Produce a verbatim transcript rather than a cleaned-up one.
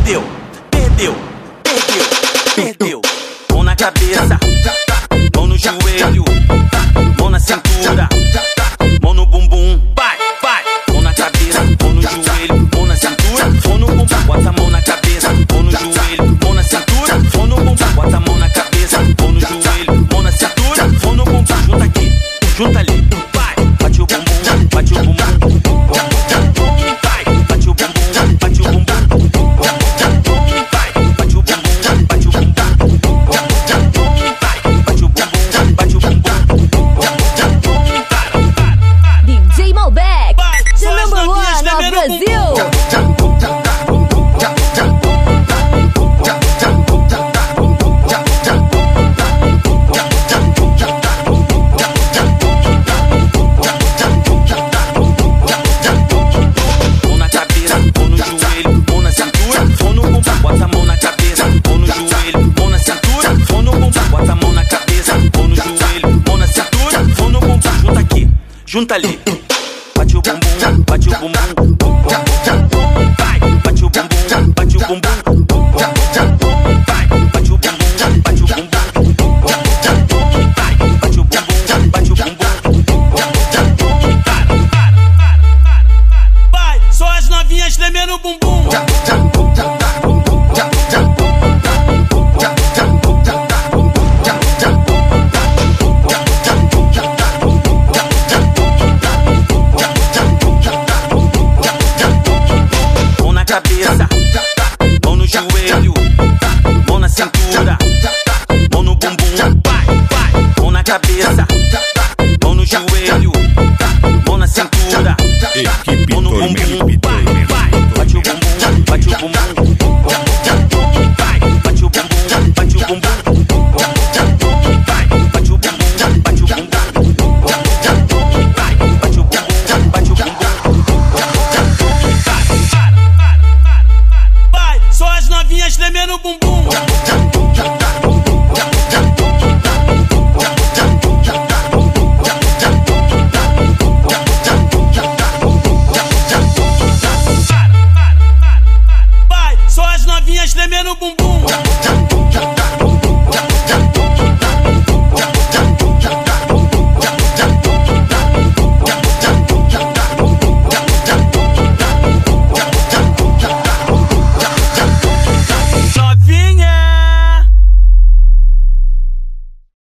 perdeu, perdeu, perdeu, perdeu. Mão na cabeça, mão no joelho, mão na cintura, mão no bumbum. Vai, vai. Mão na cabeça, mão no joelho, mão na cintura, mão no bumbum. Bota a mão na cabeça, mão no joelho, mão na cintura, mão no bumbum. Bota a mão na cabeça, mão no joelho, mão na cintura, mão no bumbum. Junta aqui, junta ali. Vai, bate o bumbum, bate o bumbum. Junta ali, bate o bumbum, bate o bumbum. Vai, bate o bumbum, bate o bumbum. Vai, bate o bumbum, bate o bumbum. Vai, bate o bumbum, bate o bumbum. Para, para, para, para. Vai, só as novinhas tremendo o bumbum. Cabeça, mão no joelho, mão na cintura, mão no bumbum. Vai, vai. Mão na cabeça, mão no joelho, mão na cintura, mão no bumbum. Vai, vai. Bate o bumbum, bate o bumbum. Vai, bate o bumbum, bate o bumbum. Vai, bate o bumbum, bate o bumbum. Vai, bate o bumbum, bate o bumbum. Só as novinhas tremendo o bumbum.